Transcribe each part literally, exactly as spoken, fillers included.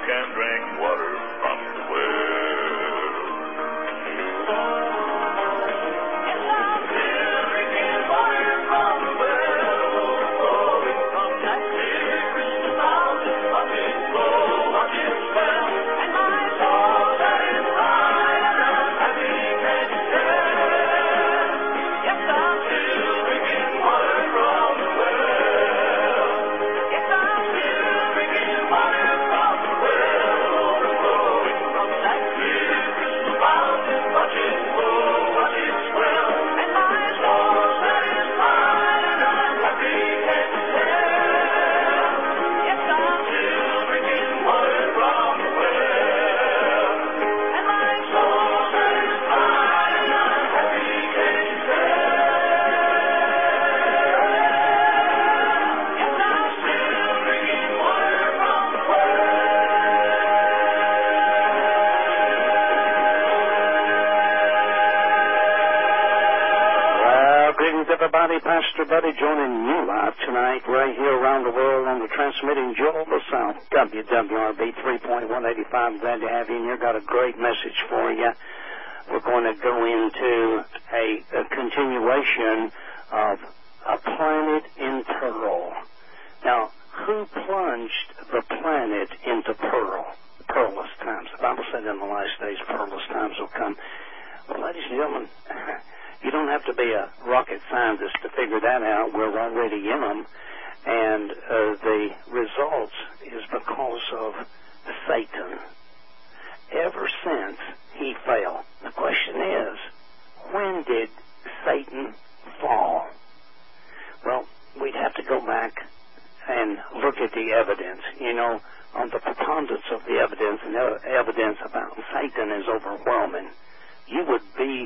can drink water from the well. Yes, I'm still drinking water from the well, flowing from that clear crystal fountain, watching flow, watching swell, and my soul satisfied and I'm happy, can you tell? Yes, I'm still drinking water from the well. Yes, I'm still drinking water from the well, flowing from that clear crystal fountain, watching flow, watching swell, and my soul satisfied and I'm happy, can you tell? Yes, I'm still drinking water from the well, and my soul satisfied and I'm happy, can you tell? Yes, I'm still drinking water from the well. Well, greetings everybody. Pastor Buddy joining you live tonight right here around the world on the transmitting Joel the South, W W R B three point one eighty-five. Glad to have you in here. Got a great message for you. We're going to go into a, a continuation of A Planet in Pearl. Now, who plunged the planet into pearl? Pearlless times. The Bible said in the last days, pearlless times will come. Well, ladies and gentlemen, you don't have to be a rocket scientist to figure that out. We're already in them. And uh, the results is because of Satan. Ever since he fell. The question is, when did Satan fall? Well, we'd have to go back and look at the evidence. You know, on the preponderance of the evidence, and the evidence about Satan is overwhelming. You would be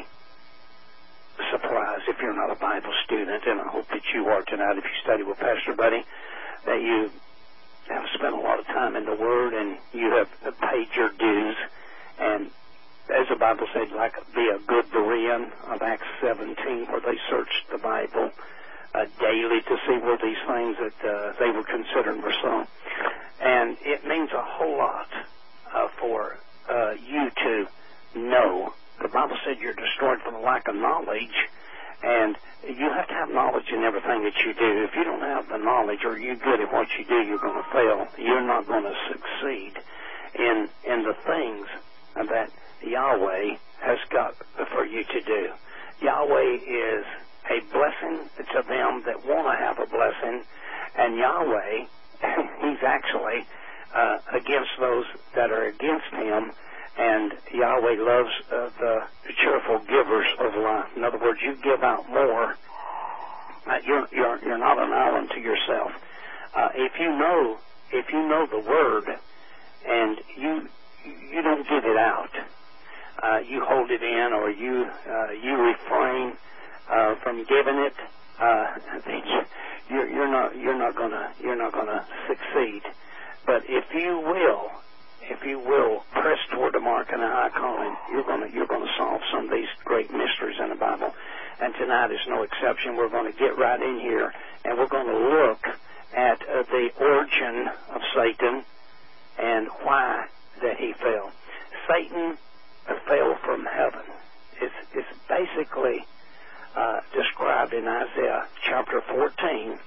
surprised if you're not a Bible student, and I hope that you are tonight if you study with Pastor Buddy, that you have spent a lot of time in the Word and you have paid your dues. And as the Bible said, like be a good Berean of Acts seventeen, where they searched the Bible uh, daily to see where these things that uh, they were considering were so. And it means a whole lot uh, for uh, you to know. The Bible said you're destroyed for the lack of knowledge, and you have to have knowledge in everything that you do. If you don't have the knowledge, or you're good at what you do, you're going to fail. You're not going to succeed in in the things that Yahweh has got for you to do. Yahweh is a blessing to them that want to have a blessing, and Yahweh, he's actually uh, against those that are against him. And Yahweh loves uh, the cheerful givers of life. In other words, you give out more. Uh, you're you're you're not an island to yourself. Uh, if you know if you know the Word, and you you don't give it out, uh, you hold it in, or you uh, you refrain uh, from giving it. Uh, you're you're not you're not gonna you're not gonna succeed. But if you will. If you will press toward the mark and the high calling, you're going to you're going to solve some of these great mysteries in the Bible. And tonight is no exception. We're going to get right in here, and we're going to look at uh, the origin of Satan and why that he fell. Satan uh, fell from heaven. It's, it's basically uh, described in Isaiah chapter fourteen.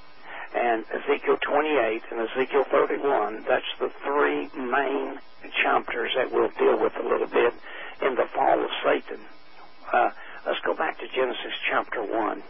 And Ezekiel twenty-eight and Ezekiel thirty-one, that's the three main chapters that we'll deal with a little bit in the fall of Satan. Uh, let's go back to Genesis chapter one.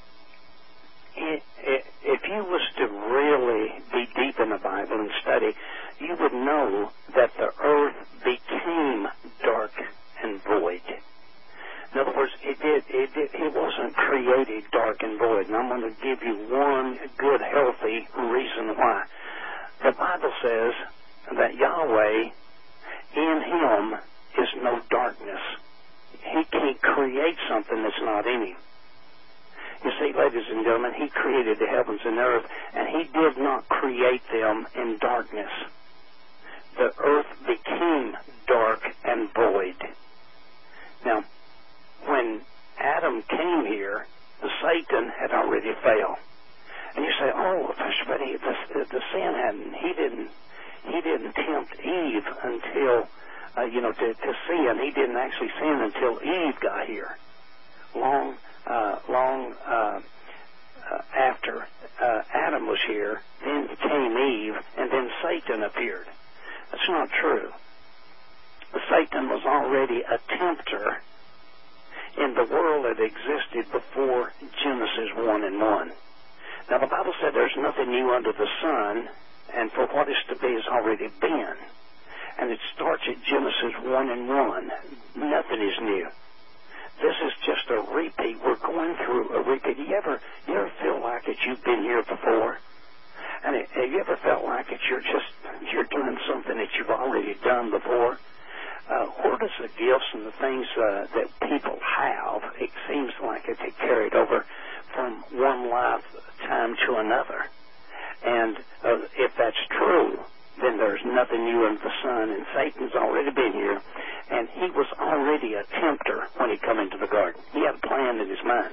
It, it, if you was to really be deep in the Bible and study, you would know that the earth became dark and void. In other words, it did, it did, it wasn't created dark and void. And I'm going to give you one good, healthy reason why. The Bible says that Yahweh, in him is no darkness. He can't create something that's not in him. You see, ladies and gentlemen, he created the heavens and earth, and he did not create them in darkness. The earth became dark and void. Now, when Adam came here, Satan had already failed. And you say, oh, Pastor Buddy, the, the sin hadn't, he didn't, he didn't tempt Eve until, uh, you know, to, to sin. He didn't actually sin until Eve got here. Long, uh, long uh, uh, after uh, Adam was here, then came Eve, and then Satan appeared. That's not true. Satan was already a tempter in the world that existed before Genesis one and one. Now, the Bible said there's nothing new under the sun, and for what is to be has already been. And it starts at Genesis one and one. Nothing is new. This is just a repeat. We're going through a repeat. You ever, you ever feel like that you've been here before? And have you ever felt like that you're just, you're doing something that you've already done before? Uh, where does the gifts and the things uh, that people have, it seems like it they carried over from one lifetime to another. And uh, if that's true, then there's nothing new under the sun, and Satan's already been here, and he was already a tempter when he come into the garden. He had a plan in his mind.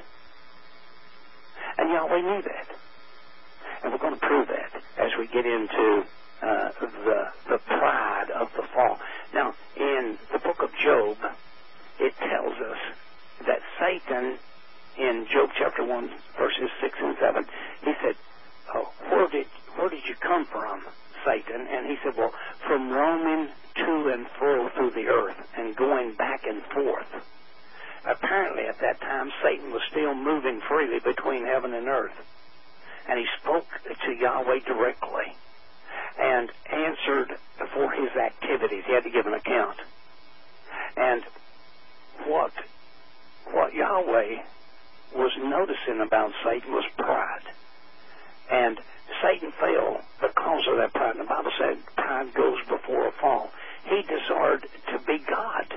And Yahweh knew that. And we're going to prove that as we get into uh, the, the pride of the fall. Now, in the book of Job, it tells us that Satan, in Job chapter one, verses six and seven, he said, oh, where did where did you come from, Satan? And he said, well, from roaming to and fro through the earth and going back and forth. Apparently at that time, Satan was still moving freely between heaven and earth. And he spoke to Yahweh directly and answered for his activities. He had to give an account. And what what Yahweh was noticing about Satan was pride. And Satan fell because of that pride. And the Bible said pride goes before a fall. He desired to be God,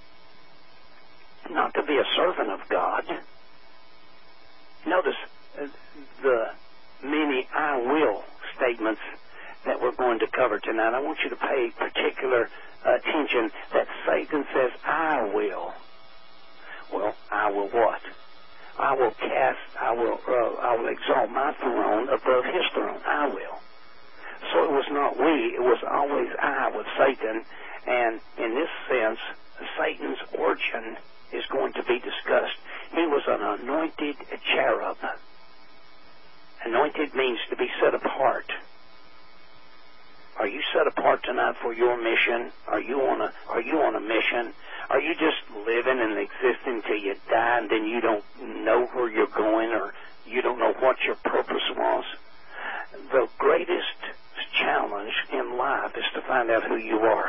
not to be a servant of God. Notice uh, the many I will statements that we're going to cover tonight. I want you to pay particular attention that Satan says, I will. Well, I will what? I will cast, I will, uh, I will exalt my throne above his throne. I will. So it was not we, it was always I with Satan. And in this sense, Satan's origin is going to be discussed. He was an anointed cherub. Anointed means to be set apart. Are you set apart tonight for your mission? Are you on a Are you on a mission? Are you just living and existing till you die, and then you don't know where you're going, or you don't know what your purpose was? The greatest challenge in life is to find out who you are,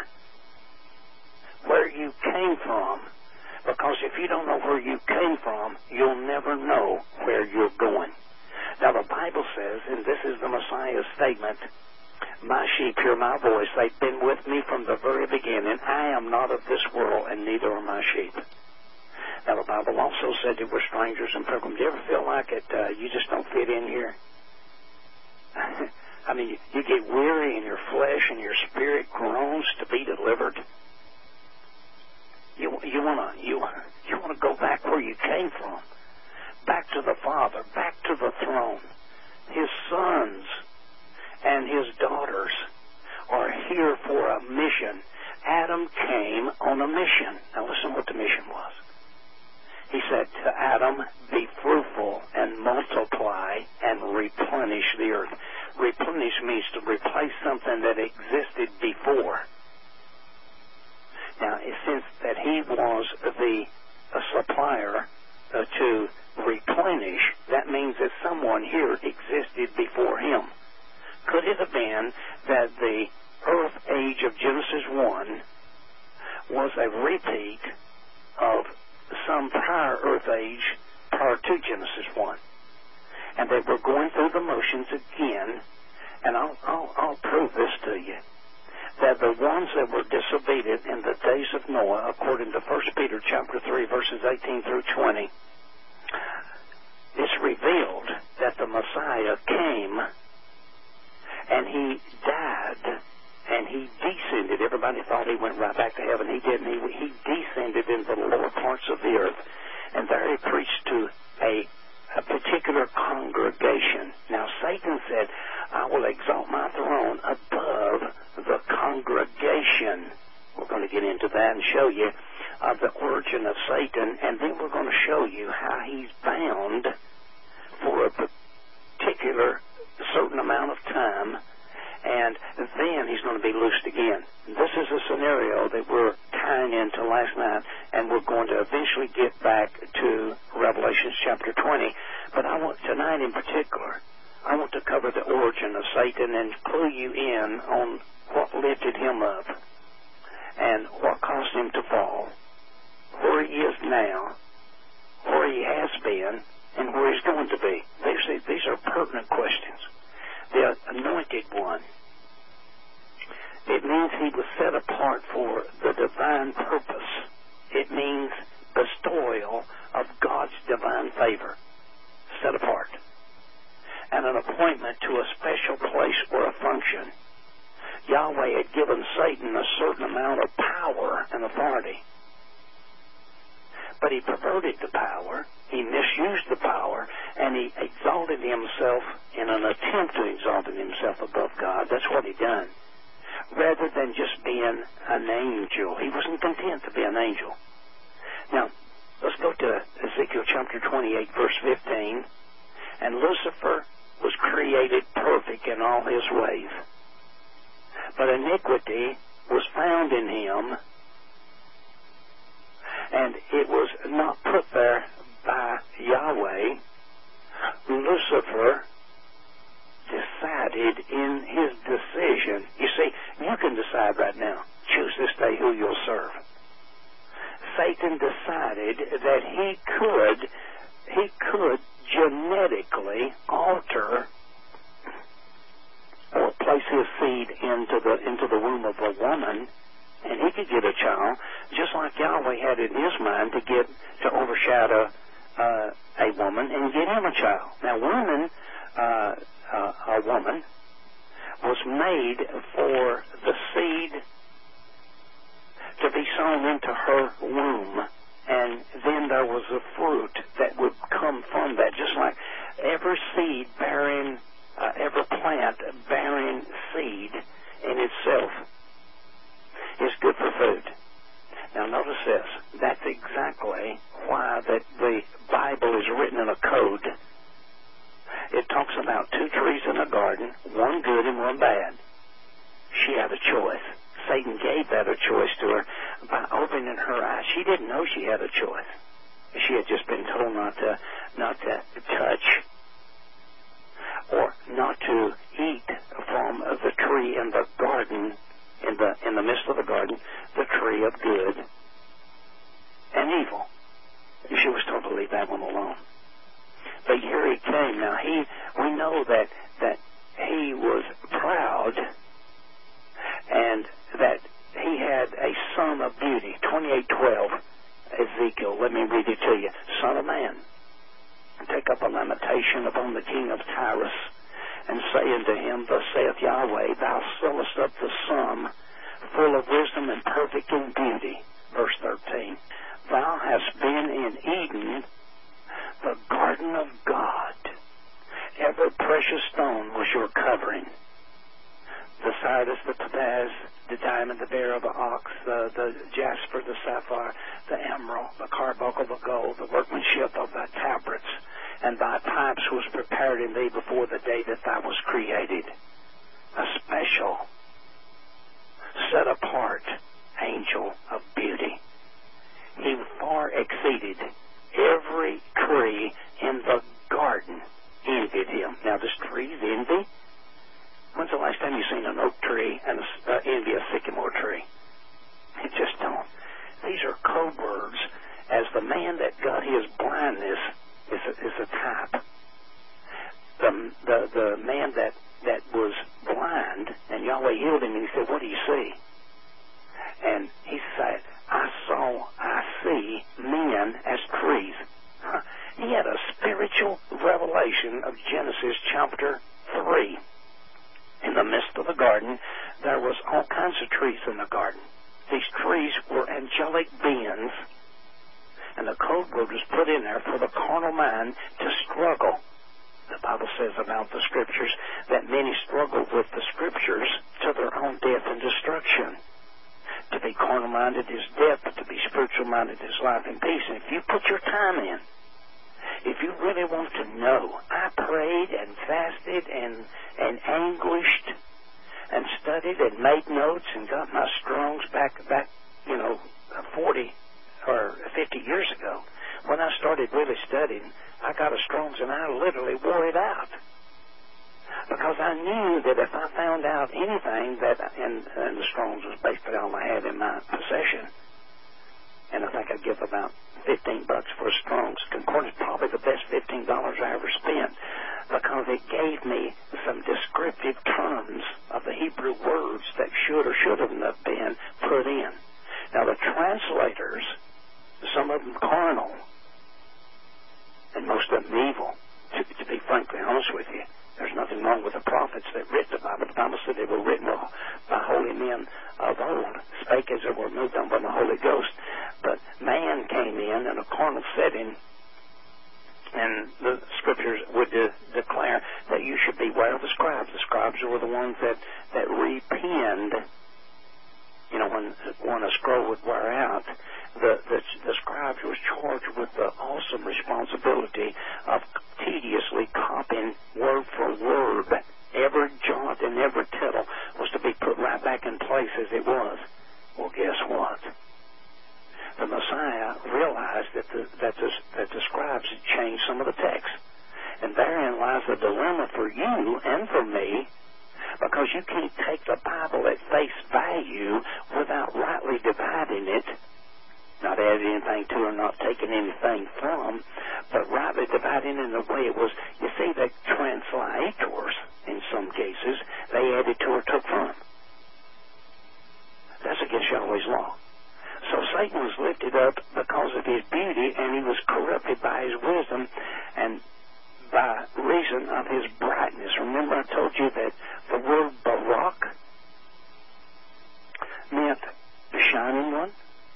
where you came from. Because if you don't know where you came from, you'll never know where you're going. Now, the Bible says, and this is the Messiah's statement, my sheep hear my voice. They've been with me from the very beginning. I am not of this world, and neither are my sheep. Now, the Bible also said that we're strangers and pilgrims. Do you ever feel like it, uh, you just don't fit in here? I mean, you, you get weary, and your flesh and your spirit groans to be delivered. You you want to you you want to go back where you came from, back to the Father, back to the throne. His sons and his daughters are here for a mission. Adam came on a mission. Now listen what the mission was. He said to Adam, be fruitful and multiply and replenish the earth. Replenish means to replace something that existed before. Now, since that he was the uh, supplier uh, to replenish, that means that someone here existed before him. Could it have been that the earth age of Genesis one was a repeat of some prior earth age prior to Genesis one? And they were going through the motions again, and I'll, I'll, I'll prove this to you, that the ones that were disobedient in the days of Noah, according to First Peter chapter three, verses eighteen through twenty, it's revealed that the Messiah came and he died and he descended. Everybody thought he went right back to heaven. He didn't. He, he descended into the lower parts of the earth, and there he preached to a, a particular congregation. Now, Satan said, I will exalt my throne above the segregation. We're going to get into that and show you of the origin of Satan, and then we're going to show you how he's bound for a particular certain amount of time, and then he's going to be loosed again. This is a scenario that we're tying into last night, and we're going to eventually get back to Revelation chapter twenty. But I want tonight in particular, I want to cover the origin of Satan and clue you in on what lifted him up and what caused him to fall, where he is now, where he has been, and where he's going to be. These, these are pertinent questions. The anointed one. It means he was set apart for the divine purpose. It means bestowal of God's divine favor. Set apart. And an appointment to a special place or a function. Yahweh had given Satan a certain amount of power and authority. But he perverted the power, he misused the power, and he exalted himself in an attempt to exalt himself above God. That's what he done. Rather than just being an angel. He wasn't content to be an angel. Now, let's go to Ezekiel chapter twenty-eight, verse fifteen. And Lucifer was created perfect in all his ways. But iniquity was found in him, and it was not put there by Yahweh. Lucifer decided in his decision. You see, you can decide right now. Choose this day who you'll serve. Satan decided that he could, he could genetically alter or place his seed into the into the womb of a woman, and he could get a child, just like Yahweh had in his mind to get to overshadow uh, a woman and get him a child. Now, woman, uh, uh, a woman was made for the seed to be sown into her womb, and then there was a fruit that would come from that, just like every seed bearing, uh, every plant bearing seed in itself is good for food. Now notice this. That's exactly why that the Bible is written in a code. It talks about two trees in a garden, one good and one bad. She had a choice. Satan gave that a choice to her by opening her eyes. She didn't know she had a choice. She had just been told not to, not to touch or not to eat from the tree in the garden, in the in the midst of the garden, the tree of good and evil. She was told to leave that one alone. But here he came. Now he, we know that that he was proud, and that he had a son of beauty. twenty-eight twelve, Ezekiel, let me read it to you. Son of man, take up a lamentation upon the king of Tyrus, and say unto him, thus saith Yahweh, thou sealest up the sum, full of wisdom and perfect in beauty. Verse thirteen, thou hast been in Eden, the garden of God. Every precious stone was your covering. The sardis, the topaz, the diamond, the beryl, the onyx, the, the jasper, the sapphire, the emerald, the carbuncle, the gold, the workmanship of thy tabrets, and thy pipes was prepared in thee before the day that thou was created. A special, set apart angel of beauty. He far exceeded every tree in the garden, envied him. Now, does trees envy? When's the last time you seen an oak tree and uh, envy a sycamore tree? You just don't. These are code words, as the man that got his blindness is a, is a type. The, the the man that, that was blind, and Yahweh healed him, and he said, what do you see? And he said, I saw, I see men as trees. Huh. He had a spiritual revelation of Genesis chapter three. In the midst of the garden, there was all kinds of trees in the garden. These trees were angelic beings, and the code word was put in there for the carnal mind to struggle. The Bible says about the Scriptures that many struggle with the Scriptures to their own death and destruction. To be carnal-minded is death, but to be spiritual-minded is life and peace. And if you put your time in, if you really want to know, I prayed and fasted and, and anguished and studied and made notes and got my Strongs back, back, you know, forty or fifty years ago. When I started really studying, I got a Strong's and I literally wore it out. Because I knew that if I found out anything that, and, and the Strong's was basically all I had in my possession, and I think I'd give about fifteen bucks for a Strong's Concordance, probably the best fifteen dollars I ever spent, because it gave me some descriptive terms of the Hebrew words that should or should have not been put in. Now the translators, some of them carnal, and most of them evil, to, to be frankly honest with you. There's nothing wrong with the prophets that writ the Bible. The Bible said they were written by holy men of old, spake as it were moved on by the Holy Ghost. But man came in in a carnal setting, and the Scriptures would de- declare that you should beware of the scribes. The scribes were the ones that, that repenned. You know, when, when a scroll would wear out, the, the, the scribes was charged with the awesome responsibility of tediously copying word for word. Every jot and every tittle was to be put right back in place as it was. Well, guess what? The Messiah realized that the, that the, that the scribes had changed some of the text. And therein lies the dilemma for you and for me, because you can't take the Bible at face value without rightly dividing it, not adding anything to or not taking anything from, but rightly dividing in the way it was. You see, the translators, in some cases, they added to or took from. That's against Yahweh's law. So Satan was lifted up because of his beauty, and he was corrupted by his wisdom and by reason of his brightness. Remember I told you that the word Barak meant the shining one?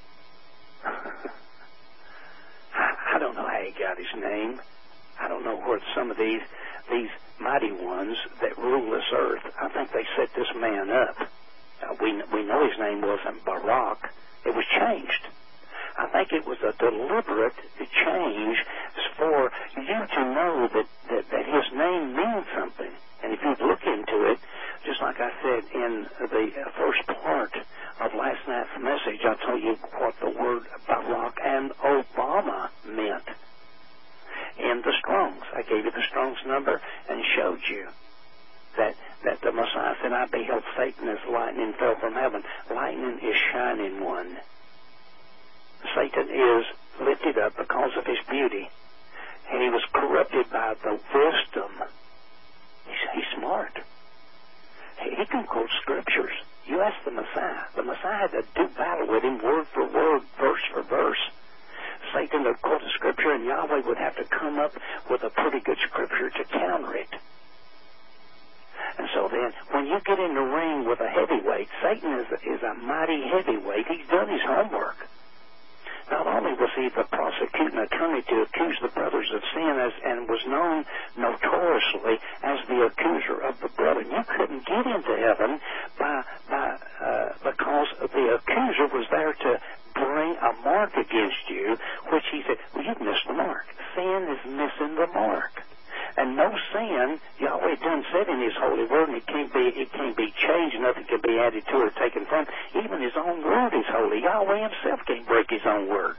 I, I don't know how he got his name. I don't know where some of these these mighty ones that rule this earth, I think they set this man up. Uh, we, we know his name wasn't Barak. It was changed. I think it was a deliberate change for you to know that, that, that his name means something. And if you look into it, just like I said in the first part of last night's message, I told you what the word Barack and Obama meant. In the Strong's, I gave you the Strong's number and showed you that, that the Messiah said, I beheld Satan as lightning fell from heaven. Lightning is shining one. Satan is lifted up because of his beauty, and he was corrupted by the wisdom. He's, he's smart. He, he can quote scriptures. You ask the Messiah. The Messiah had to do battle with him word for word, verse for verse. Satan would quote a scripture, and Yahweh would have to come up with a pretty good scripture to counter it. And so then, when you get in the ring with a heavyweight, Satan is, is a mighty heavyweight. He's done his homework. Not only was he the prosecuting attorney to accuse the brothers of sin, as, and was known notoriously as the accuser of the brethren. You couldn't get into heaven by, by, uh, because the accuser was there to bring a mark against you, which he said, well, you've missed the mark. Sin is missing the mark. And no sin, Yahweh done said in his holy word, and it can't be it can't be changed, nothing can be added to or taken from. Even his own word is holy. Yahweh himself can't break his own word.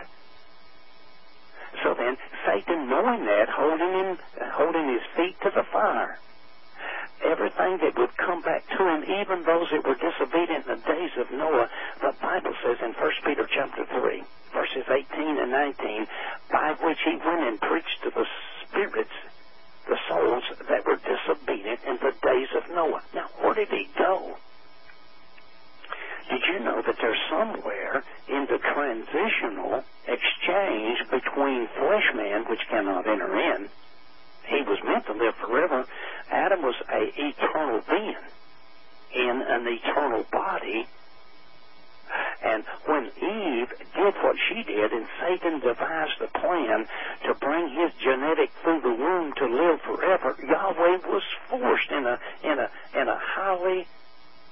So then, Satan, knowing that, holding him, holding his feet to the fire, everything that would come back to him, even those that were disobedient in the days of Noah, the Bible says in First Peter chapter three, verses eighteen and nineteen, by which he went and preached to the spirits, the souls that were disobedient in the days of Noah. Now, where did he go? Did you know that there's somewhere in the transitional exchange between flesh man, which cannot enter in, he was meant to live forever. Adam was an eternal being in an eternal body. And when Eve did what she did, and Satan devised a plan to bring his genetic through the womb to live forever, Yahweh was forced in a in a in a highly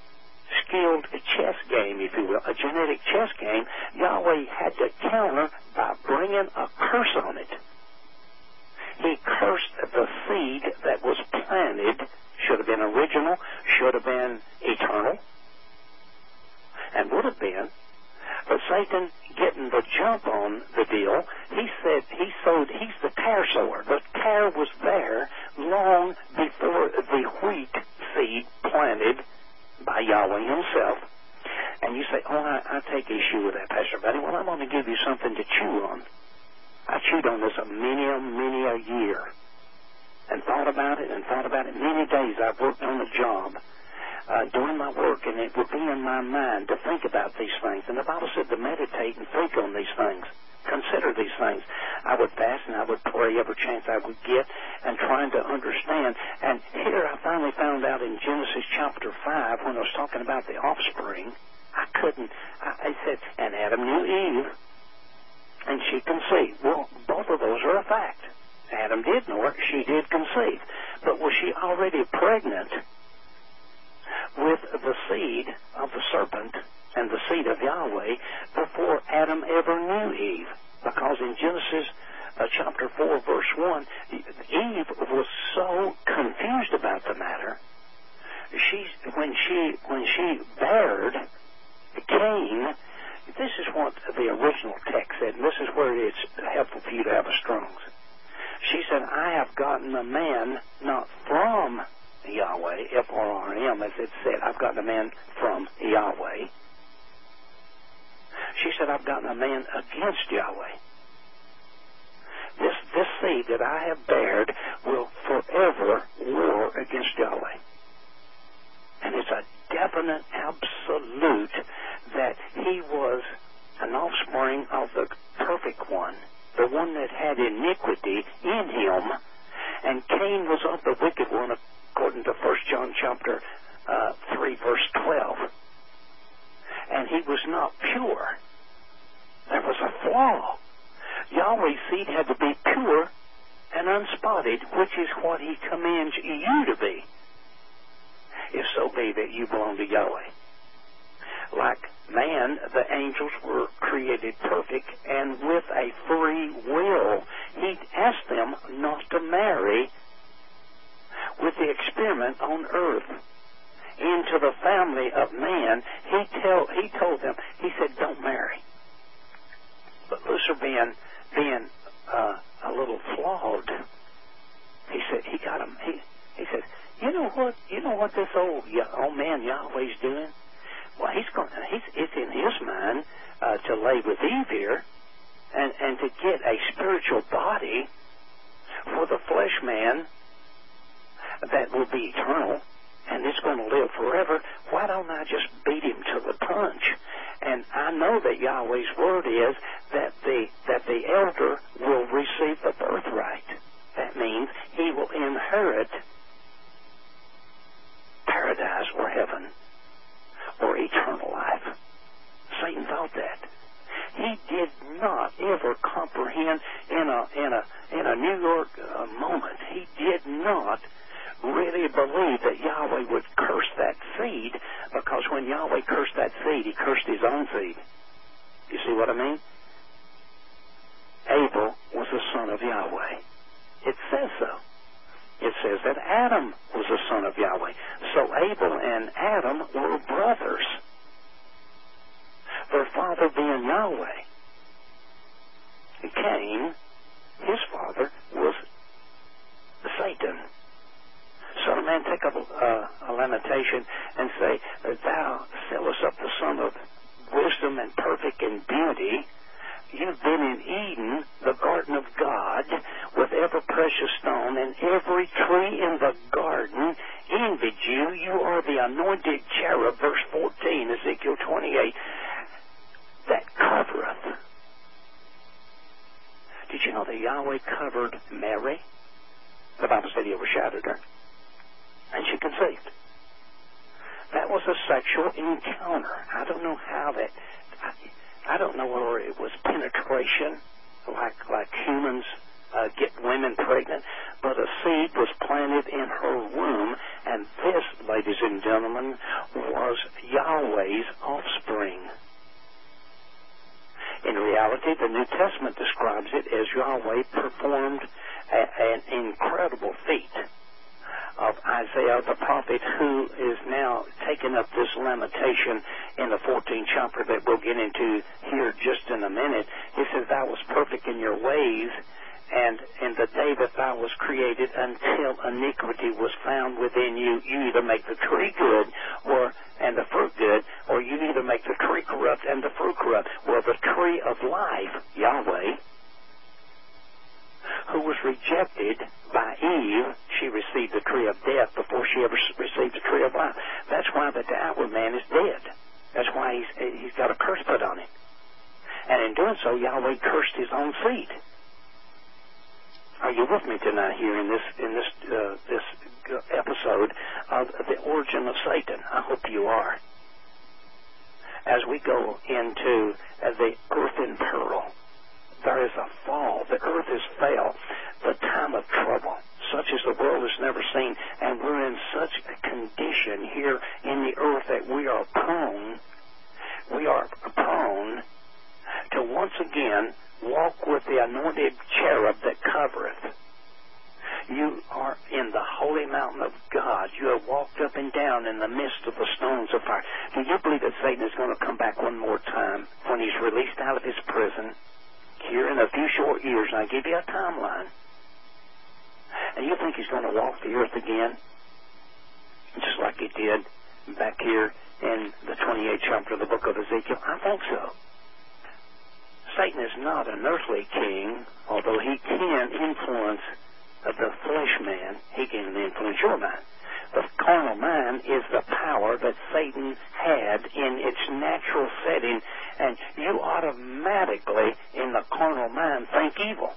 skilled chess game, if you will, a genetic chess game, Yahweh had to counter by bringing a curse on it. He cursed the seed that was planted, should have been original, should have been eternal, and would have been. But Satan, getting the jump on the deal, he said he sowed, he's the tare sower. The tare was there long before the wheat seed planted by Yahweh himself. And you say, oh, I, I take issue with that, Pastor Buddy. Well, I'm going to give you something to chew on. I chewed on this a many, a many a year and thought about it and thought about it. Many days I've worked on a job uh, doing my work, and it would be in my mind to think about these things. And the Bible said to meditate and think on these things. Consider these things. I would fast and I would pray every chance I would get and trying to understand. And here I finally found out in Genesis chapter five, when I was talking about the offspring, I couldn't, I, I said, and Adam knew Eve, and she conceived. Well, both of those are a fact. Adam did know her, she did conceive. But was she already pregnant with the seed of the serpent and the seed of Yahweh before Adam ever knew Eve? Because in Genesis uh, chapter four, verse one, Eve was so confused about the matter. She, when she, when she bared Cain, this is what the original text said, and this is where it's helpful for you to have a Strong's. She said, I have gotten a man not from Yahweh, F R R M, as it said. I've gotten a man from Yahweh. She said, I've gotten a man against Yahweh. This, this seed that I have bared will forever war against Yahweh. And it's a definite, absolute that he was an offspring of the perfect one, the one that had iniquity in him, and Cain was of the wicked one, according to First John chapter uh, three, verse twelve. And he was not pure. There was a flaw. Yahweh's seed had to be pure and unspotted, which is what he commands you to be, if so be that you belong to Yahweh. Like man, the angels were created perfect and with a free will. He asked them not to marry with the experiment on earth into the family of man. He tell he told them, he said, don't marry. But Lucifer, being being uh, a little flawed, he said he got him. He he said, you know what? You know what this old old man Yahweh's doing? Well, he's going. He's it's in his mind uh, to lay with Eve here, and and to get a spiritual body for the flesh man that will be eternal and it's going to live forever. Why don't I just beat him to the punch? And I know that Yahweh's word is that the that the elder will receive the birthright. That means he will inherit paradise or heaven or eternal life. Satan thought that. He did not ever comprehend in a in a in a New York uh, moment. He did not really believe that Yahweh would curse that seed, because when Yahweh cursed that seed, he cursed his own seed. You see what I mean? Abel was the son of Yahweh. It says so. It says that Adam was the son of Yahweh. So Abel and Adam were brothers, their father being Yahweh. And Cain, his father, was Satan. Son of man, take up a, a lamentation and say, thou sellest up the son of wisdom and perfect in beauty. You've been in Eden, the garden of God, with every precious stone, and every tree in the garden envied you. You are the anointed cherub, verse fourteen, Ezekiel twenty-eight, that covereth. Did you know that Yahweh covered Mary? The Bible said he overshadowed her, and she conceived. That was a sexual encounter. I don't know how that... I, I don't know whether it was penetration, like like humans uh, get women pregnant, but a seed was planted in her womb, and this, ladies ladies and gentlemen, was Yahweh's offspring. In reality, the New Testament describes it as Yahweh performed a, an incredible feat of Isaiah the prophet, who is now taking up this lamentation in the fourteenth chapter that we'll get into here just in a minute. He says, "Thou wast perfect in your ways, and in the day that thou was created, until iniquity was found within you, you either make the tree good or and the fruit good, or you either make the tree corrupt and the fruit corrupt." Well, the tree of life, Yahweh, who was rejected by Eve, she received the tree of death before she ever received the tree of life. That's why the outward man is dead. That's why he's, he's got a curse put on him. And in doing so, Yahweh cursed his own seed. Are you with me tonight here in this in this uh, this episode of the origin of Satan? I hope you are. As we go into uh, the earth in peril, there is a fall. The earth is fell. The time of trouble, such as the world has never seen, and we're in such a condition here in the earth that we are prone, we are prone to once again walk with the anointed cherub that covereth. You are in the holy mountain of God. You have walked up and down in the midst of the stones of fire. Do you believe that Satan is going to come back one more time when he's released out of his prison here in a few short years? And I give you a timeline. And you think he's going to walk the earth again, just like he did back here in the twenty-eighth chapter of the book of Ezekiel? I think so. Satan is not an earthly king, although he can influence the flesh man. He can influence your mind. The carnal mind is the power that Satan had in its natural setting, and you automatically, in the carnal mind, think evil.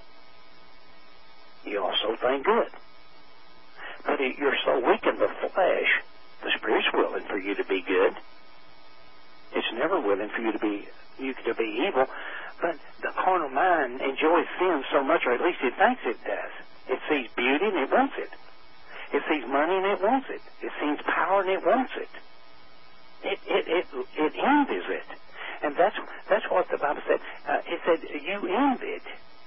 You also think good. But you're so weak in the flesh, the Spirit's willing for you to be good. It's never willing for you to be you to be evil. But the carnal mind enjoys sin so much, or at least it thinks it does. It sees beauty and it wants it. It sees money and it wants it. It sees power and it wants it. It it it, it envies it. And that's that's what the Bible said. Uh, it said, you envied.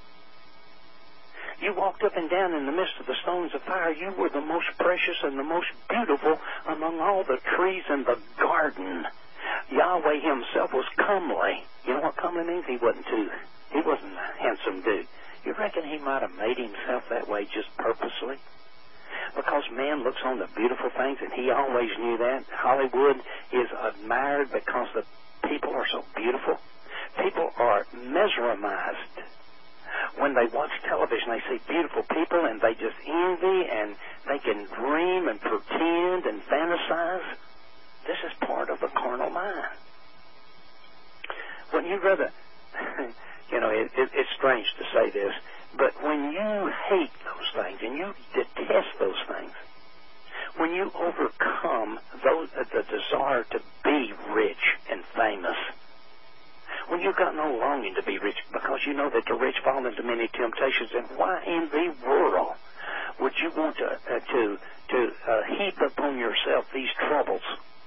You walked up and down in the midst of the stones of fire. You were the most precious and the most beautiful among all the trees in the garden. Yahweh himself was comely. You know what comely means? He wasn't too, he wasn't a handsome dude. You reckon he might have made himself that way just purposely? Because man looks on the beautiful things, and he always knew that. Hollywood is admired because the people are so beautiful. People are mesmerized when they watch television. They see beautiful people, and they just envy, and they can dream and pretend and fantasize. This is part of the carnal mind. When you rather, you know, it, it, it's strange to say this, but when you hate those things and you detest those things, when you overcome those, uh, the desire to be rich and famous, when you've got no longing to be rich because you know that the rich fall into many temptations, and why in the world would you want to uh, to to uh, heap upon yourself these troubles?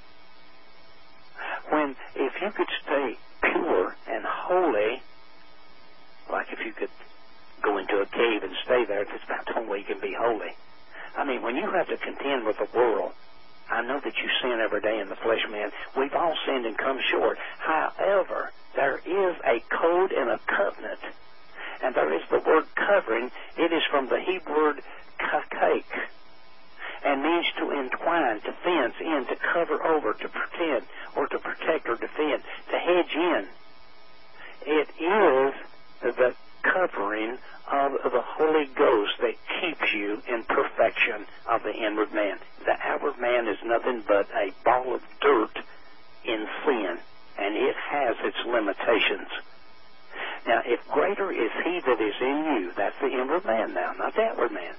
When if you could stay pure and holy, like if you could go into a cave and stay there, if it's about the only way you can be holy. I mean, when you have to contend with the world, I know that you sin every day in the flesh, man. We've all sinned and come short. However, there is a code and a covenant, and there is the word covering. It is from the Hebrew word kakek, and means to entwine, to fence in, to cover over, to pretend, or to protect or defend, to hedge in. It is the covering of the Holy Ghost that keeps you in perfection of the inward man. The outward man is nothing but a ball of dirt in sin, and it has its limitations. Now, if greater is he that is in you, that's the inward man now, not the outward man.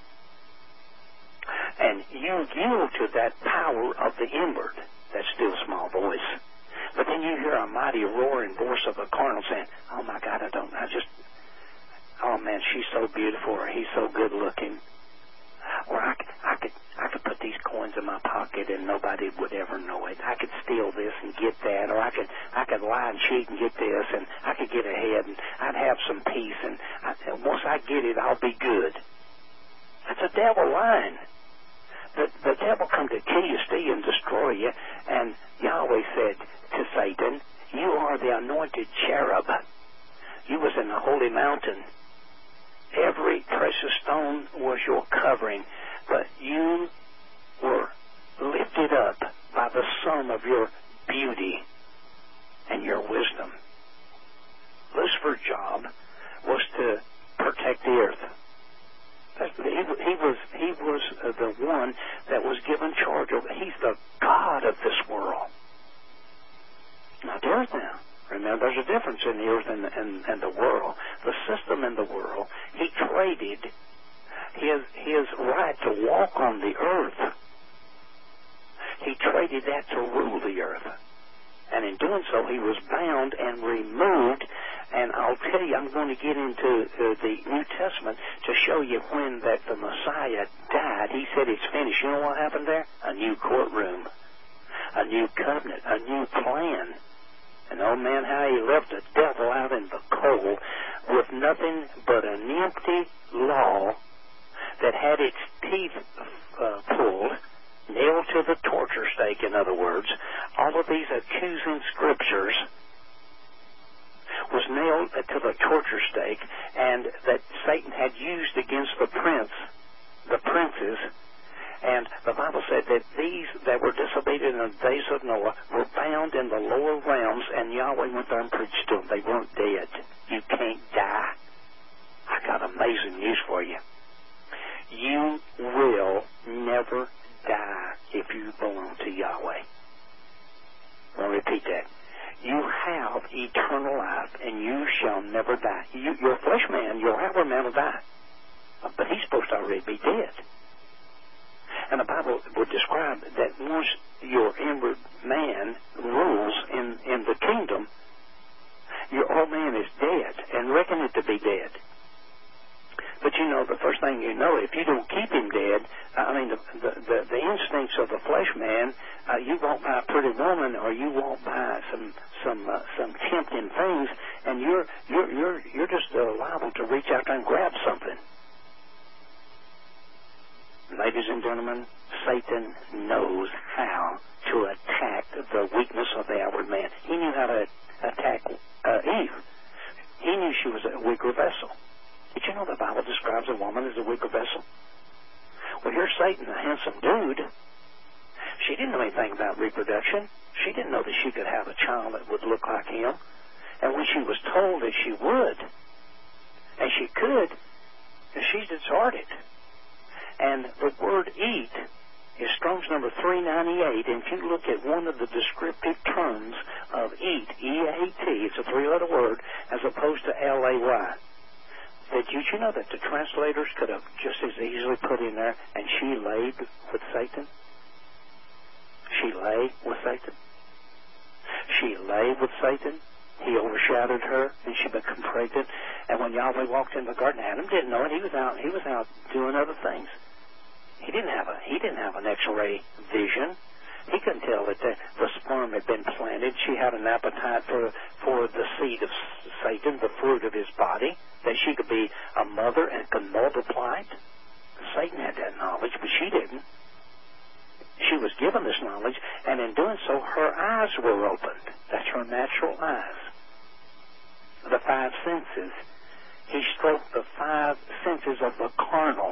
And you yield to that power of the inward, that still small voice. But then you hear a mighty roaring voice of the carnal saying, oh my God, I don't, I just, oh man, she's so beautiful, or he's so good looking. Or I, I could, I could put put these coins in my pocket and nobody would ever know it. I could steal this and get that, or I could I could lie and cheat and get this, and I could get ahead, and I'd have some peace, and I, once I get it, I'll be good. That's a devil lying. The, the devil come to kill you, steal, and destroy you, and Yahweh said to Satan, you are the anointed cherub. You was in the holy mountain. Every precious stone was your covering, but you were lifted up by the sum of your beauty and your wisdom. Lucifer's job was to protect the earth. He, he was he was uh, the one that was given charge of. He's the God of this world, not the earth now. Remember, there's a difference in the earth and, and, and the world. The system in the world, he traded his his right to walk on the earth. He traded that to rule the earth. And in doing so, he was bound and removed. And I'll tell you, I'm going to get into uh, the New Testament to show you when that the Messiah died. He said it's finished. You know what happened there? A new courtroom, a new covenant, a new plan. And oh man, how he left the devil out in the cold with nothing but an empty law that had its teeth uh, pulled, nailed to the torture stake, in other words. All of these accusing scriptures was nailed to the torture stake, and that Satan had used against the prince, the princes. And the Bible said that these that were disobeyed in the days of Noah were bound in the lower realms, and Yahweh went there and preached to them. They weren't dead. You can't die. I got amazing news for you. You will never die if you belong to Yahweh. I'll repeat that. You have eternal life, and you shall never die. You, your flesh man, your outward man will die. But he's supposed to already be dead. And the Bible would describe that once your inward man rules in, in the kingdom, your old man is dead and reckon it to be dead. But you know, the first thing you know, if you don't keep him dead, I mean, the the, the, the instincts of the flesh man, uh, you walk by a pretty woman, or you walk by some some uh, some tempting things, and you're you're you're you're just uh, liable to reach out there and grab something. Ladies and gentlemen, Satan knows how to attack the weakness of the outward man. He knew how to attack uh, Eve. He knew she was a weaker vessel. Did you know the Bible describes a woman as a weaker vessel? Well, here's Satan, a handsome dude. She didn't know anything about reproduction. She didn't know that she could have a child that would look like him. And when she was told that she would, and she could, she discarded. And the word eat is Strong's number three ninety-eight. And if you look at one of the descriptive terms of eat, E A T, it's a three-letter word, as opposed to L A Y. Did you know that the translators could have just as easily put in there, and she laid with Satan? She lay with Satan. She lay with Satan. He overshadowed her, and she became pregnant. And when Yahweh walked in the garden, Adam didn't know it. He was out. He was out doing other things. He didn't have a. He didn't have an X-ray vision. He couldn't tell that the, the sperm had been planted. She had an appetite for for the seed of Satan, the fruit of his body, that she could be a mother and could multiply it. Satan had that knowledge, but she didn't. She was given this knowledge, and in doing so, her eyes were opened. That's her natural eyes. The five senses. He stroked the five senses of the carnal.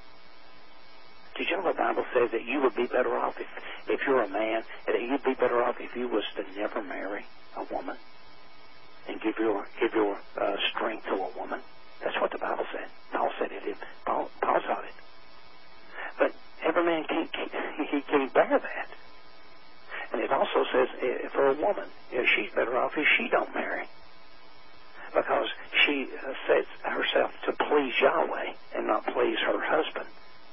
Did you know the Bible says that you would be better off if, if you're a man, that you'd be better off if you was to never marry a woman and give your give your uh, strength to a woman? That's what the Bible said. Paul said it. Paul, Paul saw it. But every man can't, he can't bear that. And it also says uh, for a woman, you know, she's better off if she don't marry, because she uh, sets herself to please Yahweh and not please her husband.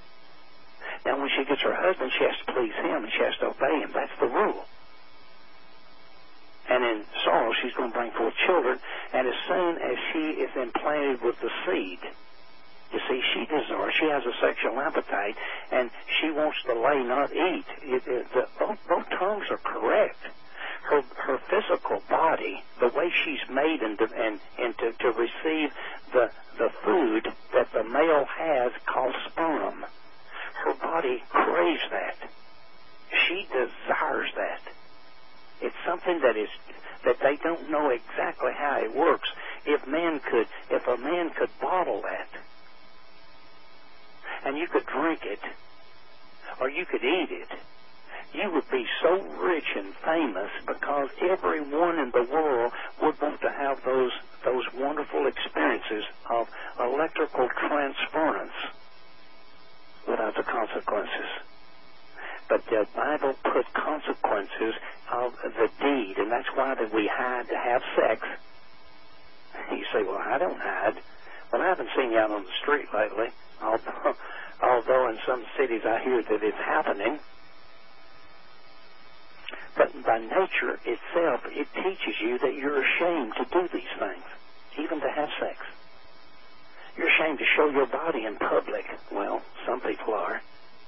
Now, when she gets her husband, she has to please him, and she has to obey him. That's the rule. And in sorrow, she's going to bring forth children, and as soon as she is implanted with the seed, You see, she desires, she has a sexual appetite, and she wants to lay, not eat. It, it, the, both, both terms are correct. Her her physical body, the way she's made and to, and, and to, to receive the the food that the male has called sperm, her body craves that. She desires that. It's something that is that they don't know exactly how it works. If man could, if a man could bottle that, and you could drink it, or you could eat it, you would be so rich and famous because everyone in the world would want to have those those wonderful experiences of electrical transference without the consequences. But the Bible put consequences of the deed, and that's why that we had to have sex. You say, well, I don't hide. Well, I haven't seen you out on the street lately, although, although in some cities I hear that it's happening. But by nature itself, it teaches you that you're ashamed to do these things, even to have sex. You're ashamed to show your body in public. Well, some people are.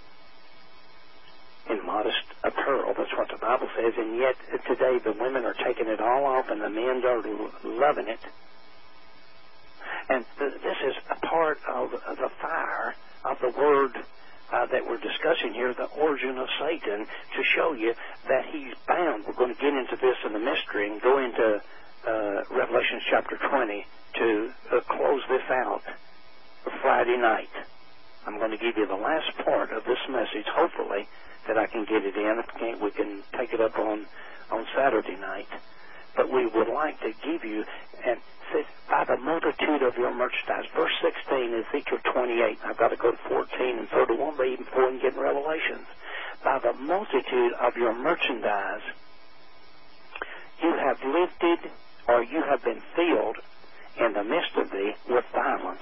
In modest apparel, that's what the Bible says, and yet today the women are taking it all off and the men are loving it. And th- this is a part of the fire of the word uh, that we're discussing here, the origin of Satan, to show you that he's bound. We're going to get into this in the mystery and go into uh, Revelation chapter twenty to uh, close this out Friday night. I'm going to give you the last part of this message, hopefully, that I can get it in. If we can't, we can take it up on, on Saturday night. But we would like to give you, and says, by the multitude of your merchandise. Verse sixteen, Ezekiel twenty-eight. I've got to go to fourteen and thirty-one, but even before we get in Revelations. By the multitude of your merchandise, you have lifted, or you have been filled in the midst of thee with violence.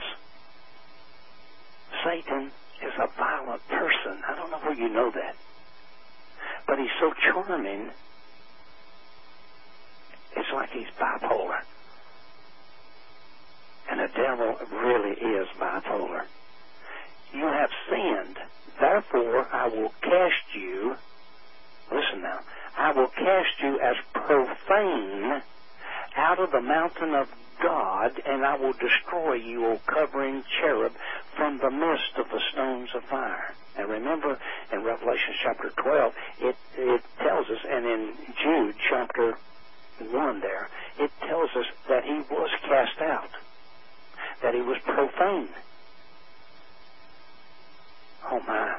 Satan is a violent person. I don't know where you know that. But he's so charming, it's like he's bipolar. And the devil really is bipolar. You have sinned, therefore I will cast you, listen now, I will cast you as profane out of the mountain of God, and I will destroy you, O covering cherub, from the midst of the stones of fire. And remember, in Revelation chapter twelve, it, it tells us, and in Jude chapter one there, it tells us that he was cast out, that he was profane. Oh my.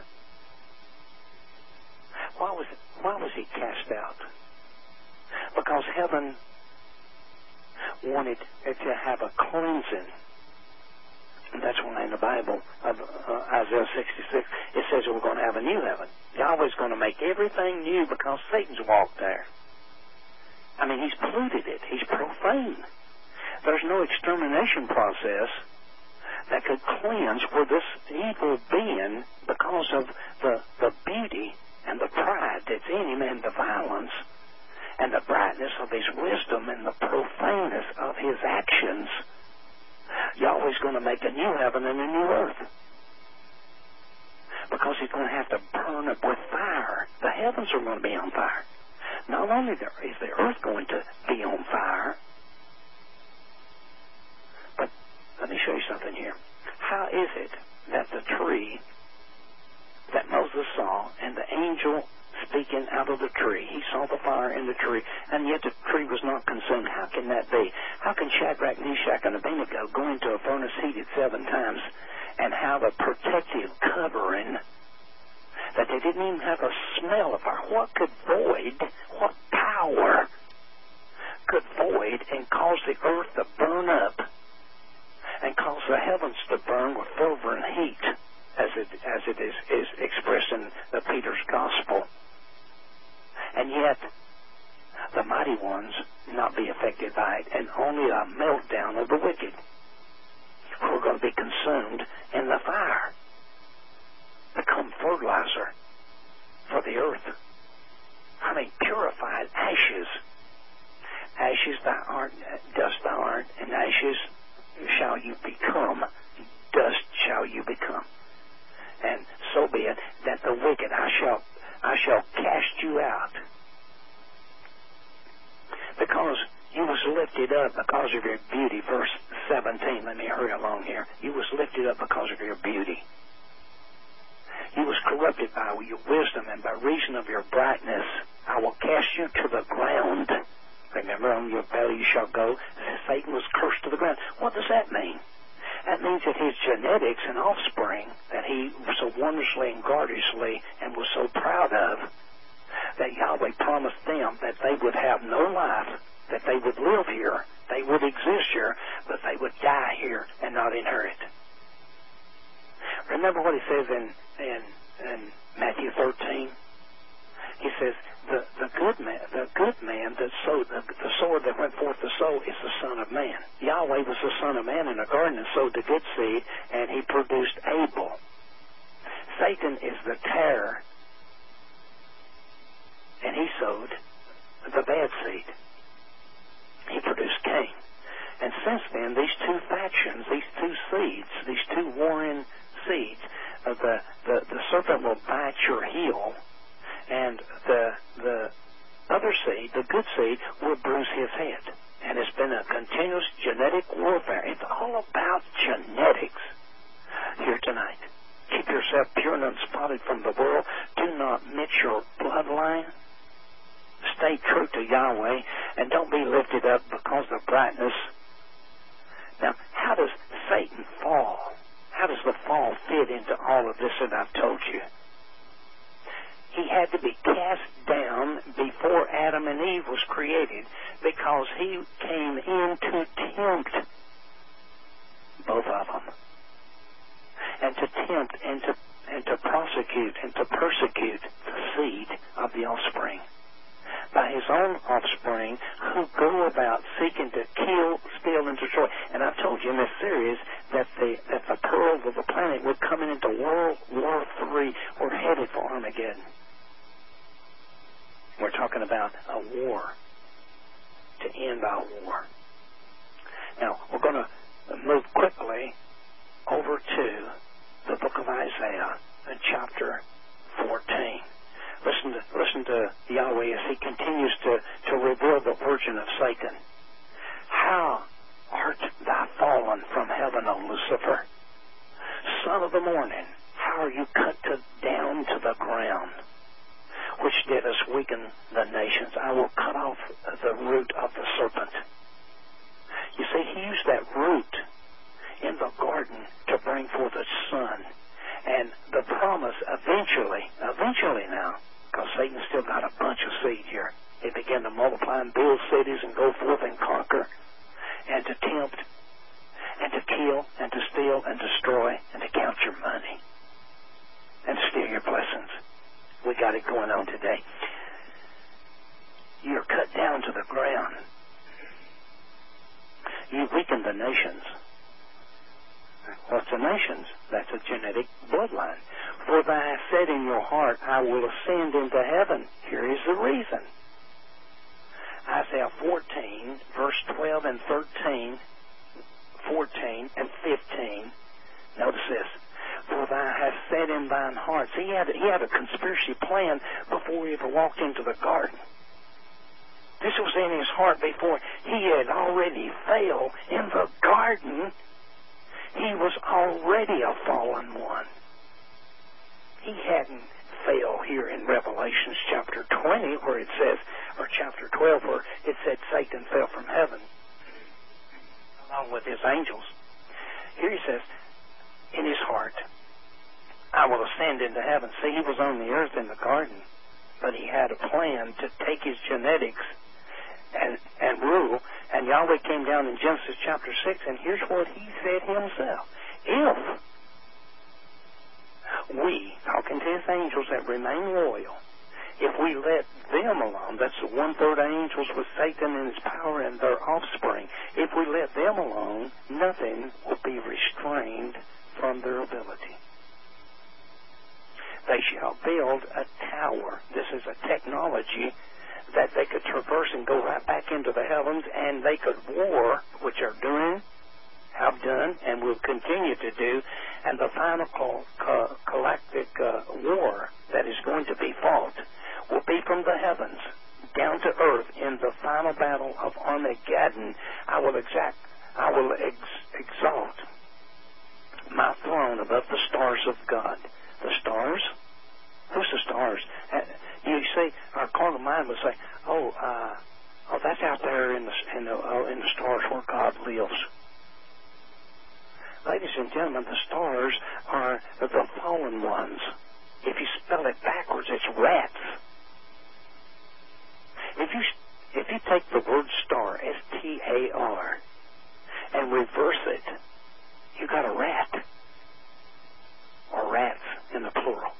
Why was, why was he cast out? Because heaven wanted to have a cleansing. And that's why in the Bible, of uh, Isaiah sixty-six, it says we're going to have a new heaven. Yahweh's going to make everything new because Satan's walked there. I mean, he's polluted it. He's profane. There's no extermination process that could cleanse where this evil being, because of the, the beauty and the pride that's in him and the violence and the brightness of his wisdom and the profaneness of his actions, Yahweh's going to make a new heaven and a new earth. Because he's going to have to burn it with fire. The heavens are going to be on fire. Not only is the earth going to be on fire, but let me show you something here. How is it that the tree that Moses saw and the angel speaking out of the tree, he saw the fire in the tree, and yet the tree was not consumed? How can that be? How can Shadrach, Meshach, and Abednego go into a furnace heated seven times and have a protective covering that they didn't even have a smell of fire? What could void, what power could void and cause the earth to burn up and cause the heavens to burn with fervor and heat, as it as it is, is expressed in the Peter's Gospel? And yet, the mighty ones not be affected by it, and only a meltdown of the wicked who are going to be consumed in the fire, become fertilizer for the earth. I mean, purified ashes. Ashes thou art, dust thou art, and ashes shall you become. Dust shall you become. And so be it that the wicked I shall I shall cast you out. Because you was lifted up because of your beauty. Verse seventeen, let me hurry along here. You was lifted up because of your beauty. You was corrupted by your wisdom, and by reason of your brightness I will cast you to the ground. Remember, on your belly you shall go. Satan was cursed to the ground. What does that mean? That means that his genetics and offspring that he so wondrously and gorgeously and was so proud of, that Yahweh promised them that they would have no life, that they would live here, they would exist here, but they would die here and not inherit. Remember what he says in, in, in Matthew thirteen? He says, the, the good man, the good man that sowed, the, the sower that went forth to sow is the Son of Man. Yahweh was the Son of Man in the garden and sowed the good seed, and he produced Abel. Satan is the terror, and he sowed the bad seed. He produced Cain. And since then, these two factions, these two seeds, these two warring seeds, uh, the, the, the serpent will bite your heel, and the the other seed, the good seed, will bruise his head. And it's been a continuous genetic warfare. It's all about genetics here tonight. Keep yourself pure and unspotted from the world. Do not mix your bloodline. Stay true to Yahweh, and don't be lifted up because of brightness. Now, how does Satan fall? How does the fall fit into all of this that I've told you? He had to be cast down before Adam and Eve was created, because he came in to tempt both of them, and to tempt and to and to prosecute and to persecute the seed of the offspring by his own offspring, who go about seeking to kill, steal, and destroy. And I told you in this series that the that the pearls of the planet were coming into World War Three. We're headed for Armageddon. We're talking about a war to end our war. Now, we're going to move quickly over to the book of Isaiah, chapter fourteen. Listen to, listen to Yahweh as he continues to, to reveal the origin of Satan. How art thou fallen from heaven, O Lucifer? Son of the morning, how are you cut to, down to the ground? Which didst weaken the nations. I will cut off the root of the serpent. You see, he used that root in the garden to bring forth a son. And the promise eventually, eventually now, because Satan's still got a bunch of seed here, he began to multiply and build cities and go forth and conquer and to tempt and to kill and to steal and destroy and to count your money and steal your blessings. We got it going on today. You're cut down to the ground. You weaken the nations. What's the nations? That's a genetic bloodline. For thou hast said in your heart, I will ascend into heaven. Here is the reason. Isaiah fourteen, verse twelve and thirteen, fourteen and fifteen. Notice this. For thou hast said in thine heart. See, he had, he had a conspiracy plan before he ever walked into the garden. This was in his heart before he had already failed in the garden. He was already a fallen one. He hadn't failed here in Revelation chapter twenty, where it says, or chapter twelve, where it said Satan fell from heaven along with his angels. Here he says, in his heart, I will ascend into heaven. See, he was on the earth in the garden, but he had a plan to take his genetics and, and rule. And Yahweh came down in Genesis chapter six, and here's what he said himself. If we, talking to his angels that remain loyal, if we let them alone, that's the one-third angels with Satan and his power and their offspring, if we let them alone, nothing will be restrained from their ability. They shall build a tower. This is a technology that they could traverse and go right back into the heavens, and they could war, which they're doing, have done and will continue to do, and the final co- co- galactic uh, war that is going to be fought will be from the heavens down to earth in the final battle of Armageddon. I will exact, I will ex- exalt my throne above the stars of God. The stars? Who's the stars? Uh, you see, our carnal mind would say, "Oh, uh, oh, that's out there in the in the uh, in the stars where God lives." Ladies and gentlemen, the stars are the fallen ones. If you spell it backwards, it's rats. If you if you take the word star, S T A R, and reverse it, you got a rat, or rats in the plural.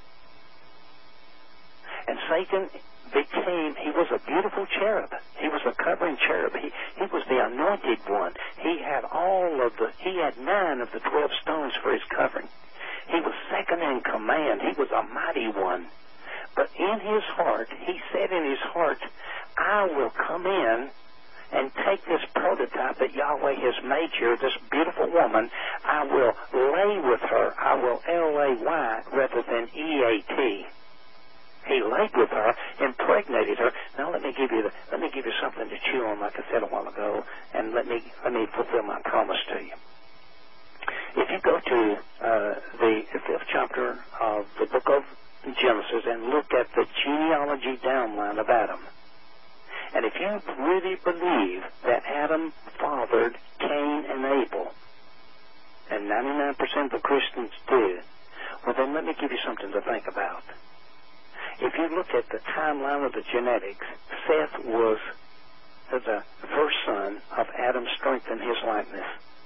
And Satan became, he was a beautiful cherub. He was a covering cherub. He, he was the anointed one. He had all of the, he had nine of the twelve stones for his covering. He was second in command. He was a mighty one. But in his heart, he said in his heart, I will come in and take this prototype that Yahweh has made here, this beautiful woman. I will lay with her. I will L A Y rather than E A T. He laid with her, impregnated her. Now let me give you the, let me give you something to chew on, like I said a while ago, and let me let me fulfill my promise to you. If you go to uh, the fifth chapter of the book of Genesis and look at the genealogy downline of Adam, and if you really believe that Adam fathered Cain and Abel, and ninety-nine percent of Christians do, well then let me give you something to think about. If you look at the timeline of the genetics, Seth was the first son of Adam's strength and his likeness.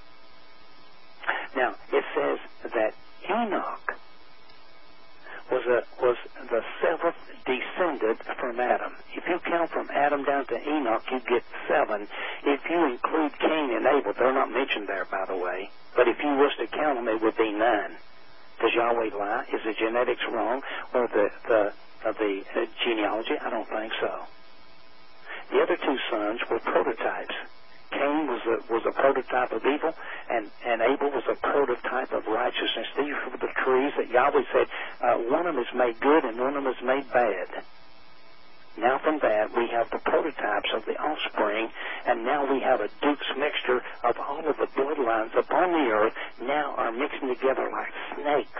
Now, it says that Enoch was a, was the seventh descendant from Adam. If you count from Adam down to Enoch, you get seven. If you include Cain and Abel, they're not mentioned there, by the way, but if you was to count them, it would be nine. Does Yahweh lie? Is the genetics wrong? Or the, the of the uh, genealogy? I don't think so. The other two sons were prototypes. Cain was a, was a prototype of evil, and, and Abel was a prototype of righteousness. These were the trees that Yahweh said, uh, one of them is made good and one of them is made bad. Now from that, we have the prototypes of the offspring, and now we have a Duke's mixture of all of the bloodlines upon the earth now are mixing together like snakes.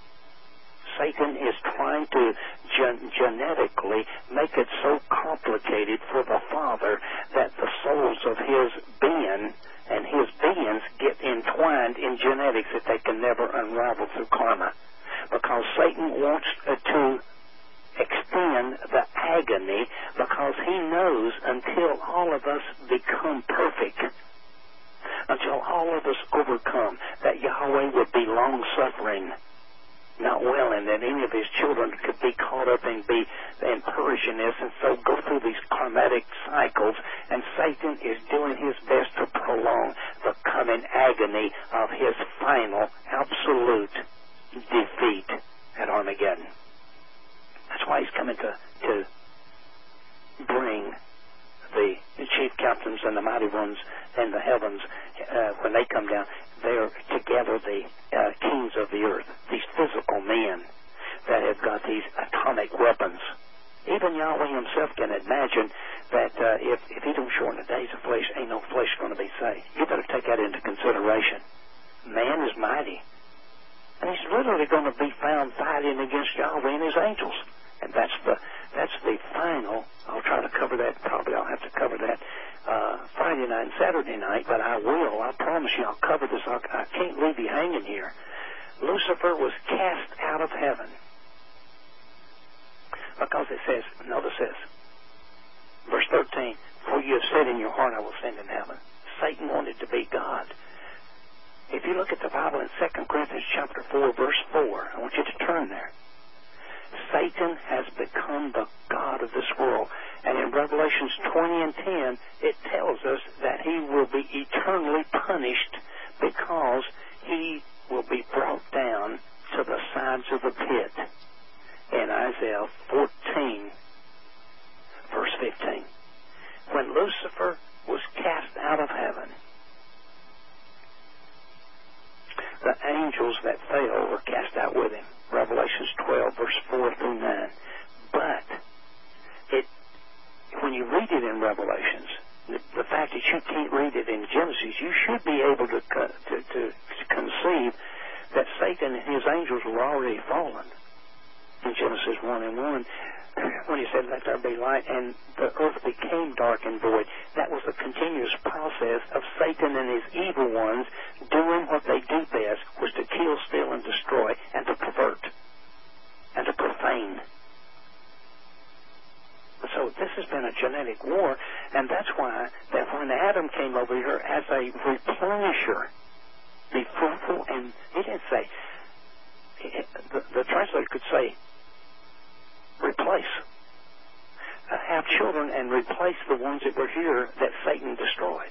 Satan is trying to gen- genetically make it so complicated for the Father that the souls of his being and his beings get entwined in genetics that they can never unravel through karma. Because Satan wants uh, to extend the agony, because he knows until all of us become perfect, until all of us overcome, that Yahweh would be long-suffering, not willing that any of his children could be caught up and be and perish in this, and so go through these karmatic cycles. And Satan is doing his best to prolong the coming agony of his final, absolute defeat at Armageddon. That's why he's coming to to bring the, the chief captains and the mighty ones in the heavens uh, when they come down. They're together the uh, kings of the earth, these physical men that have got these atomic weapons. Even Yahweh himself can imagine that uh, if, if he don't shorten the days of flesh, ain't no flesh going to be saved. You better take that into consideration. Man is mighty. And he's literally going to be found fighting against Yahweh and his angels. And that's the that's the final. I'll try to cover that. Probably I'll have to cover that uh, Friday night and Saturday night, but I will. I promise you I'll cover this. I'll, I can't leave you hanging here. Lucifer was cast out of heaven because it says, notice this, verse thirteen, for you have said in your heart, I will send in heaven. Satan wanted to be God. If you look at the Bible in Second Corinthians chapter four, verse four, I want you to turn there. Satan has become the god of this world. And in Revelations twenty and ten, it tells us that he will be eternally punished because he will be brought down to the sides of the pit. In Isaiah fourteen, verse fifteen. When Lucifer was cast out of heaven, that fell were cast out with him. Revelations twelve, verse four through nine. But it, when you read it in Revelations, the, the fact that you can't read it in Genesis, you should be able to, to, to conceive that Satan and his angels were already fallen. In Genesis one and one, when he said, let there be light, and the earth became dark and void. That was a continuous process of Satan and his evil ones doing what they do best, was to kill, steal, and destroy, and to pervert, and to profane. So this has been a genetic war, and that's why that when Adam came over here as a replenisher, be fruitful, and he didn't say, the, the translator could say, replace. Uh, have children and replace the ones that were here that Satan destroyed.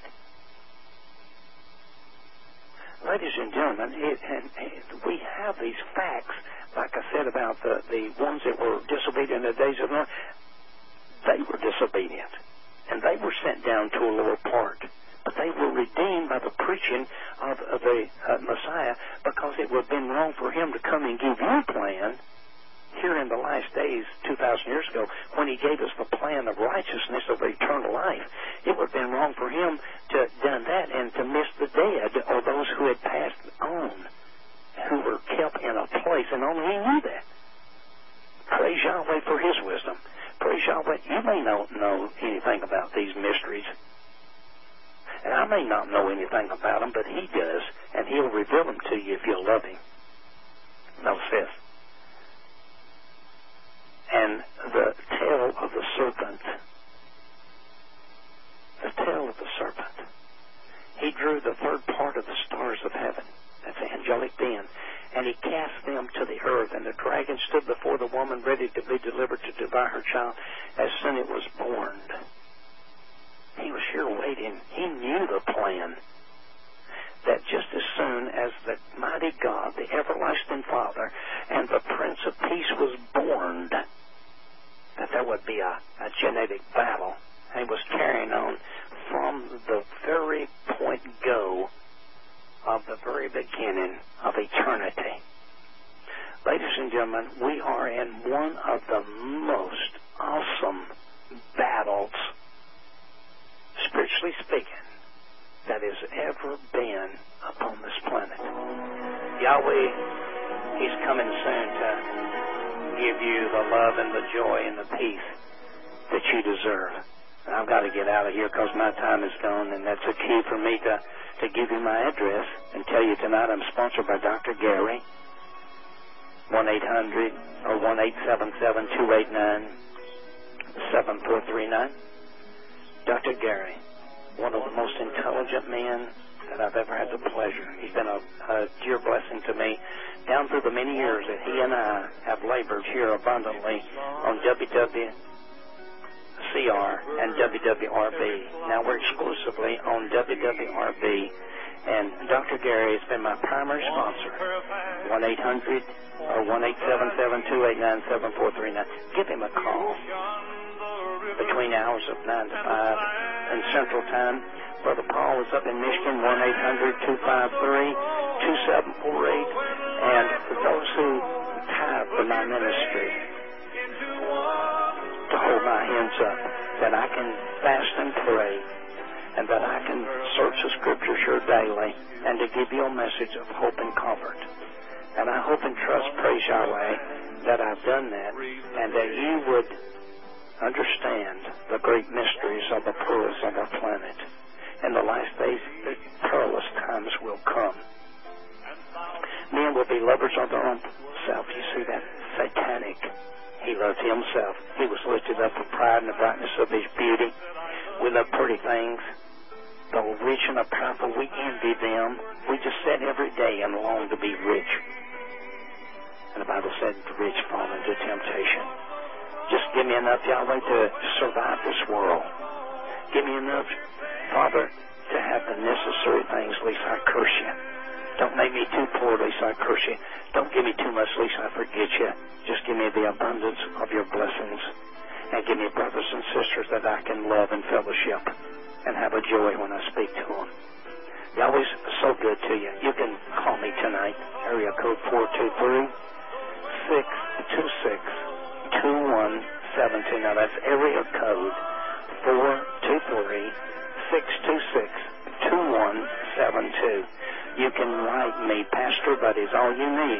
Ladies and gentlemen, it, and, and we have these facts, like I said about the, the ones that were disobedient in the days of Noah. They were disobedient, and they were sent down to a lower part. But they were redeemed by the preaching of, of the uh, Messiah, because it would have been wrong for him to come and give you a plan here in the last days, two thousand years ago, when he gave us the plan of righteousness of eternal life. It would have been wrong for him to have done that and to miss the dead, or those who had passed on, who were kept in a place, and only he knew that. Praise Yahweh for his wisdom. Praise Yahweh. You may not know anything about these mysteries, and I may not know anything about them, but he does, and he'll reveal them to you if you'll love him. Notice this. And the tail of the serpent, the tail of the serpent, he drew the third part of the stars of heaven, that's the angelic being, and he cast them to the earth, and the dragon stood before the woman ready to be delivered to devour her child as soon as it was born. He was here waiting. He knew the plan, that just as soon as the mighty God, the everlasting Father, and the Prince of Peace was born, that there would be a, a genetic battle. And he was carrying on from the very point go of the very beginning of eternity. Ladies and gentlemen, we are in one of the most awesome battles, spiritually speaking, that has ever been upon this planet. Yahweh, he's coming soon to give you the love and the joy and the peace that you deserve. And I've got to get out of here because my time is gone, and that's a key for me to, to give you my address and tell you tonight I'm sponsored by Doctor Gary, one eight hundred or one eight seven seven, two eight nine, seven four three nine. Doctor Gary, one of the most intelligent men that I've ever had the pleasure. He's been a, a dear blessing to me down through the many years that he and I have labored here abundantly on W W C R and W W R B. Now we're exclusively on W W R B, and Doctor Gary has been my primary sponsor. one eight hundred or one eight seven seven, two eight nine, seven four three nine. Give him a call between hours of nine to five in Central Time. Brother Paul is up in Michigan, one eight hundred, two five three, two seven four eight. And for those who tithe to my ministry, to hold my hands up, that I can fast and pray, and that I can search the Scriptures here daily, and to give you a message of hope and comfort. And I hope and trust, praise Yahweh, that I've done that, and that you would understand the great mysteries of the pearls of our planet. In the last days, the perilous times will come. Men will be lovers of their own self. You see that? Satanic. He loved himself. He was lifted up for pride and the brightness of his beauty. We love pretty things. The rich and the powerful, we envy them. We just sit every day and long to be rich. And the Bible said the rich fall into temptation. Just give me enough, Yahweh, to survive this world. Give me enough, Father, to have the necessary things, lest I curse you. Don't make me too poor, lest I curse you. Don't give me too much, lest I forget you. Just give me the abundance of your blessings. And give me brothers and sisters that I can love and fellowship and have a joy when I speak to them. Yahweh's so good to you. You can call me tonight. Area code four two three, six two six, two one seven two. Now that's area code four two three, six two six, two one seven two. You can write me, Pastor Buddy's all you need.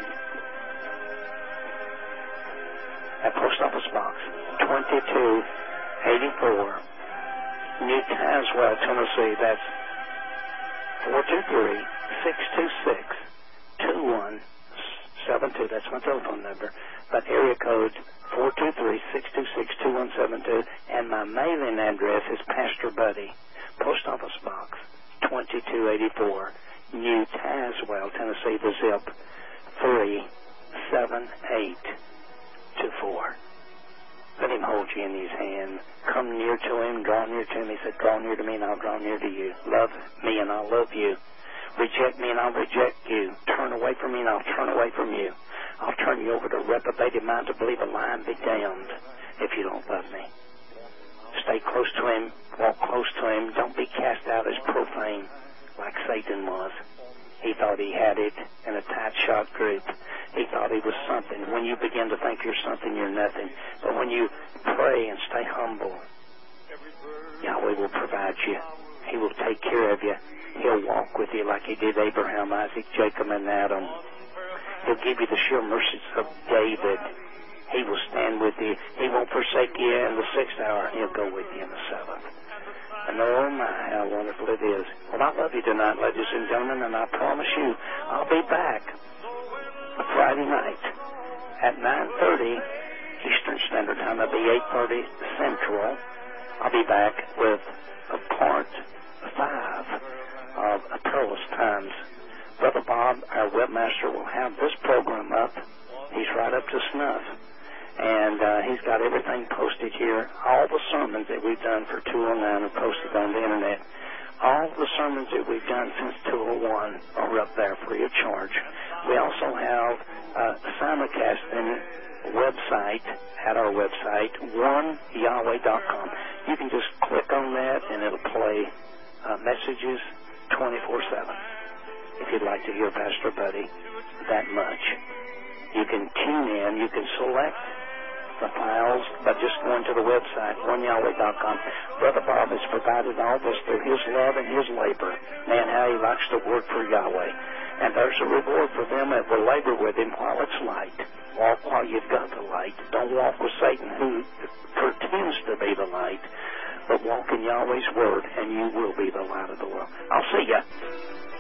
At Post Office Box twenty-two eighty-four, New Tazewell, Tennessee. That's four two three, six two six, two one seven two. That's my telephone number. But area code four two three, six two six, two one seven two. And my mailing address is Pastor Buddy, Post Office Box twenty-two eighty-four, New Tazewell, Tennessee. The zip three seven eight two four. Let him hold you in his hand. Come near to him, draw near to him. He said, draw near to me and I'll draw near to you. Love me and I'll love you. Reject me and I'll reject you. Turn away from me and I'll turn away from you. I'll turn you over to reprobated mind to believe a lie and be damned if you don't love me. Stay close to him. Walk close to him. Don't be cast out as profane like Satan was. He thought he had it in a tight shot group. He thought he was something. When you begin to think you're something, you're nothing. But when you pray and stay humble, Yahweh will provide you. He will take care of you. He'll walk with you like he did Abraham, Isaac, Jacob, and Adam. He'll give you the sure mercies of David. He will stand with you. He won't forsake you in the sixth hour. He'll go with you in the seventh. And oh my, how wonderful it is. Well, I love you tonight, ladies and gentlemen, and I promise you I'll be back Friday night at nine thirty Eastern Standard Time. That'll be eight thirty Central. I'll be back with a part five of Perilous Times. Brother Bob, our webmaster, will have this program up. He's right up to snuff. And uh, he's got everything posted here. All the sermons that we've done for two oh nine are posted on the internet. All the sermons that we've done since two oh one are up there free of charge. We also have a simulcasting website at our website, one yahweh dot com. You can just click on that and it'll play uh, messages twenty-four seven. If you'd like to hear Pastor Buddy that much, you can tune in, you can select the files by just going to the website, one yahweh dot com. Brother Bob has provided all this through his love and his labor. Man, how he likes to work for Yahweh. And there's a reward for them that will labor with him while it's light. Walk while you've got the light. Don't walk with Satan, who pretends to be the light, but walk in Yahweh's word, and you will be the light of the world. I'll see ya.